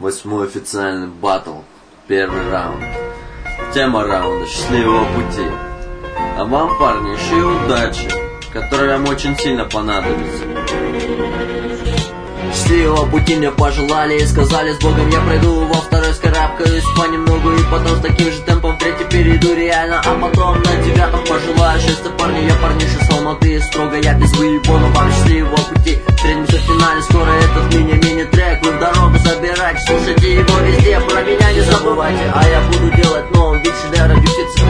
8-й официальный баттл. Первый раунд. Тема раунда: счастливого пути. А вам, парни, еще и удачи, которая вам очень сильно понадобится. Счастливого пути мне пожелали и сказали: с Богом я пройду, во второй скарабкаюсь понемногу, и потом с таким же темпом в третий перейду реально, а потом на 9-м пожелаю счастья, парни. Я парниша с Алматы, строго я без выебона. Вам счастливого пути, встретимся в финале скоро. Этот мини-трек вы в дорогу собирайте, слушайте его везде, про меня не забывайте. А я буду делать новый бит, шедевр, дюфиц